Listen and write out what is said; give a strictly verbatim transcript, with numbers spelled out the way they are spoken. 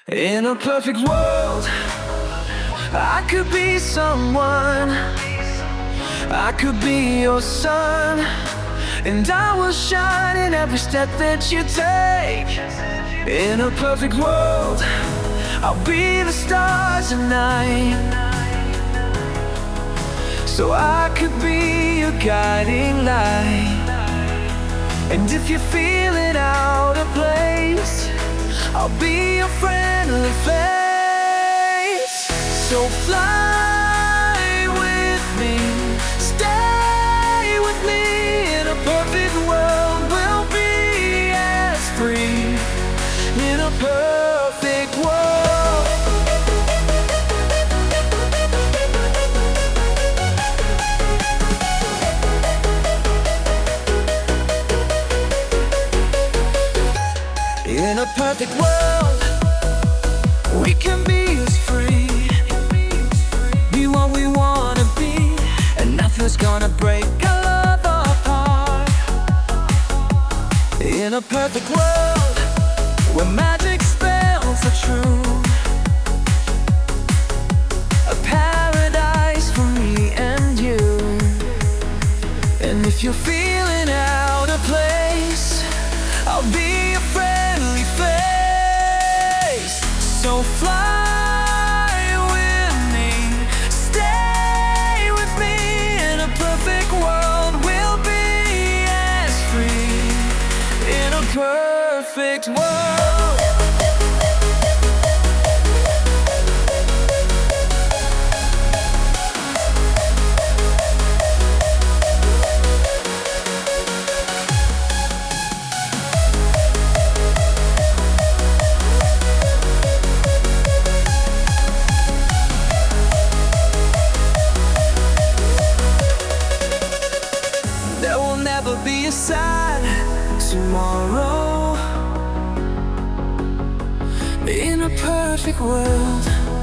In a perfect world, I could be someone. I could be your sun, and I will shine in every step that you take. In a perfect world, I'll be the stars at night, so I could be your guiding light. And if you're feeling out of place, I'll be your friendly face. So fly with me, stay with me. In a perfect world, we'll be as free. In a perfect world. In a perfect world, we can be as free. Be what we wanna be, and nothing's gonna break our love apart. In a perfect world, where magic spells are true, a paradise for me and you. And if you're feeling out of place, I'll be your friendly face. So fly with me, stay with me. In a perfect world, we'll be as free. In a perfect world. There will never be a sad tomorrow. In a perfect world.